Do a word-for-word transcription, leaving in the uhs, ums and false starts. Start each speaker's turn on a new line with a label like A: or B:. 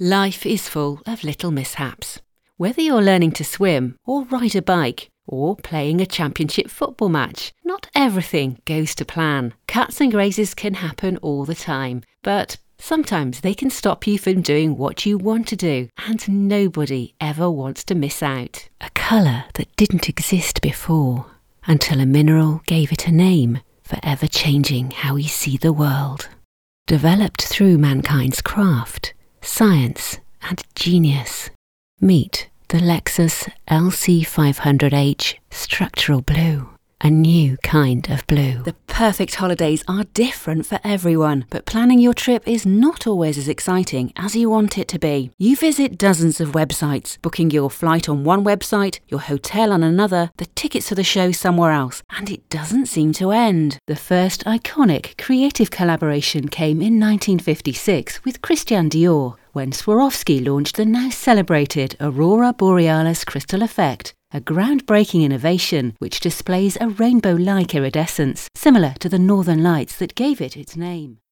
A: Life is full of little mishaps. Whether you're learning to swim or ride a bike or playing a championship football match, not everything goes to plan. Cuts and grazes can happen all the time, but sometimes they can stop you from doing what you want to do, and nobody ever wants to miss out. A colour that didn't exist before, until a mineral gave it a name, forever changing how we see the world. Developed through mankind's craft, science and genius. Meet the Lexus L C five hundred H Structural Blue. A new kind of blue.
B: The perfect holidays are different for everyone, but planning your trip is not always as exciting as you want it to be. You visit dozens of websites, booking your flight on one website, your hotel on another, the tickets to the show somewhere else, and it doesn't seem to end. The first iconic creative collaboration came in nineteen fifty-six with Christian Dior, when Swarovski launched the now celebrated Aurora Borealis crystal effect, a groundbreaking innovation which displays a rainbow-like iridescence, similar to the northern lights that gave it its name.